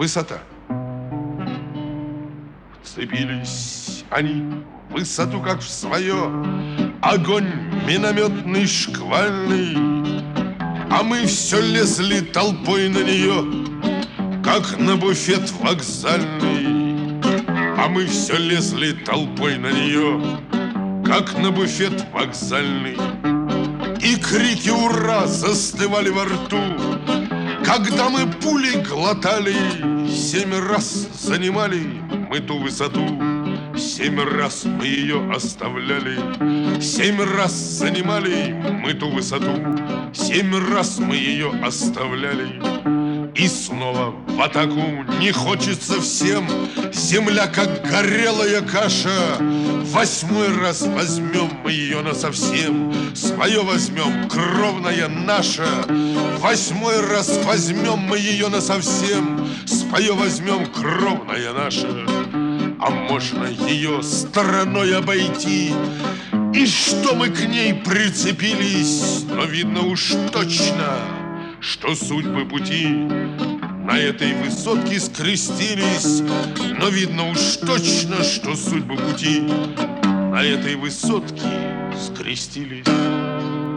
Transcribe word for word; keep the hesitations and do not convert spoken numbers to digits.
Высота. Вцепились они в высоту, как в свое, огонь минометный, шквальный, а мы все лезли толпой на нее, как на буфет вокзальный. А мы все лезли толпой на нее, как на буфет вокзальный. И крики «Ура!» застывали во рту, когда мы пули глотали. Семь раз занимали мы ту высоту, семь раз мы ее оставляли. Семь раз занимали мы ту высоту, семь раз мы ее оставляли. И снова в атаку не хочется всем, земля как горелая каша. Восьмой раз возьмем мы ее насовсем, свое возьмем, кровная наша. Восьмой раз возьмем мы ее насовсем, свое возьмем, кровная наша. А можно ее стороной обойти, и что мы к ней прицепились, но видно уж точно, что судьбы пути на этой высотке скрестились. Но видно уж точно, что судьбы пути на этой высотке скрестились.